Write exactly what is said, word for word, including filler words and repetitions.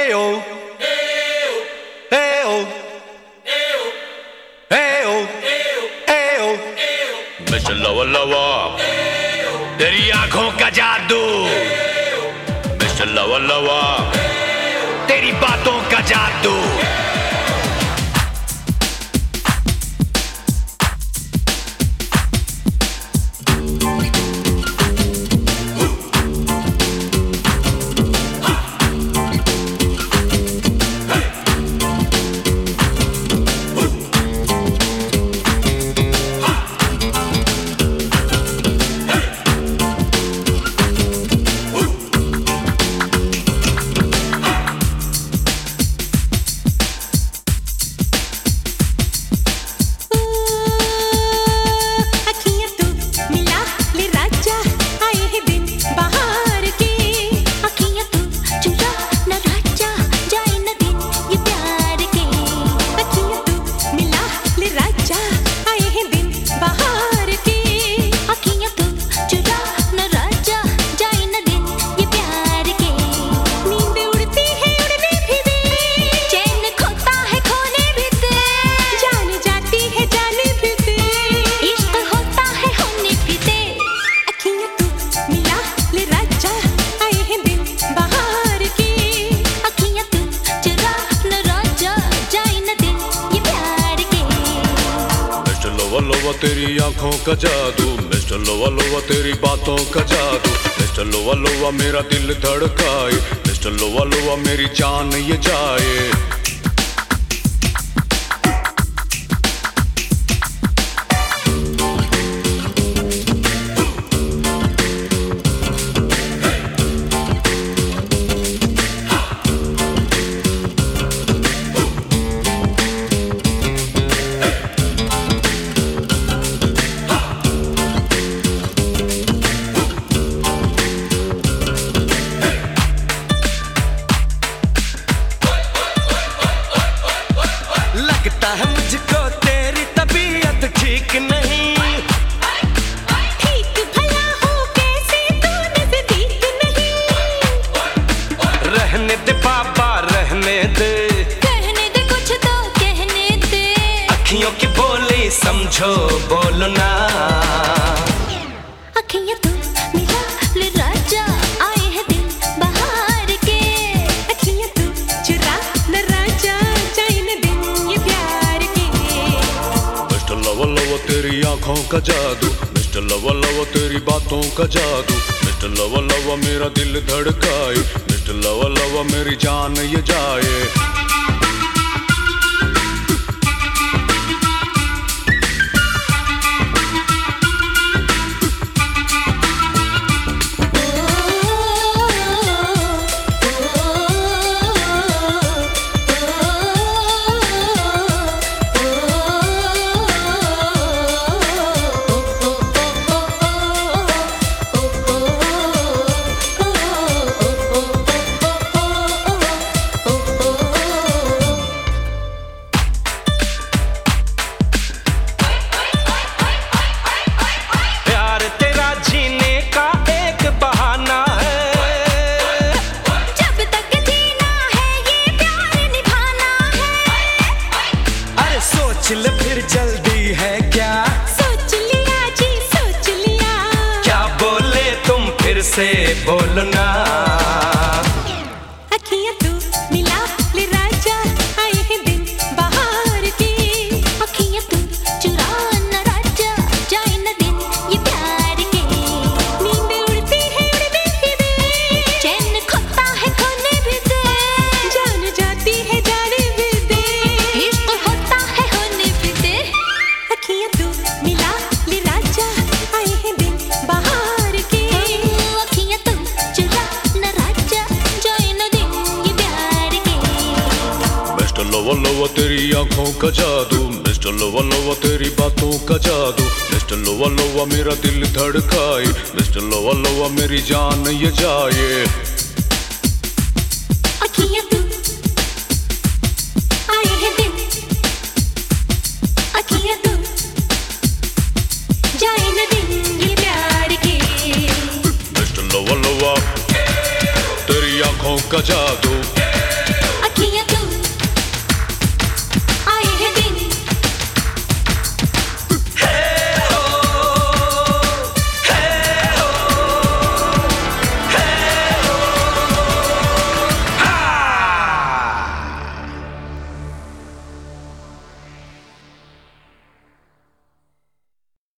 Mister लवा लवा तेरी आंखों का जादू, मिस्टर लवा लवा तेरी बातों का जादू। लोवा तेरी आंखों का जादू, मिस्टर लोवा लोवा तेरी बातों का जादू। मिस्टर लोवा लोवा मेरा दिल धड़काए, मिस्टर लोवा लोवा मेरी जान ये जाए। लगता है मुझको तेरी तबीयत ठीक नहीं, ठीक भला हो कैसे तू नजदीक नहीं। रहने दे बाबा रहने दे, कहने दे कुछ तो कहने दे। अखियों की बोली समझो बोलो ना। अखियां तू मिला ले राजा, आए हैं दिन बहार के। अखियां तू चुरा न राजा, जाए न दिन ये प्यार के। मिस्टर लवा लवा तेरी आंखों का जादू, मिस्टर लवा लवा तेरी बातों का जादू। मिस्टर लवा लवा मेरा दिल धड़काए, मिस्टर लवा लवा मेरी जान ये जाए। सोच ले फिर जल्दी है क्या, सोच लिया जी सोच लिया। क्या बोले तुम फिर से बोलो ना। अखियां तू मिला ले राजा, आए हैं दिन बहार के। अखियां तू चुरा न राजा, जाए न दिन ये प्यार के। नींद उड़ती है उड़ने भी दे, चैन खोता है खोने भी दे। जान जाती है जाने भी दे, इश्क होता है होने भी दे। अखियां तू मिला ले राजा, आए हैं दिन बहार के। अखियां तू चुरा न राजा, जाए न दिन ये प्यार के। मिस्टर लवा लवा तेरी आंखों का जादू, मिस्टर लवा लवा तेरी बातों का जादू। मिस्टर लवा लवा मेरा दिल धड़काए, मिस्टर लवा लवा मेरी जान ये जाए। अखियां तू आए हैं दिन, अखियां तू जाए न दिन ये प्यार के। मिस्टर लवा लवा तेरी आंखों का जादू।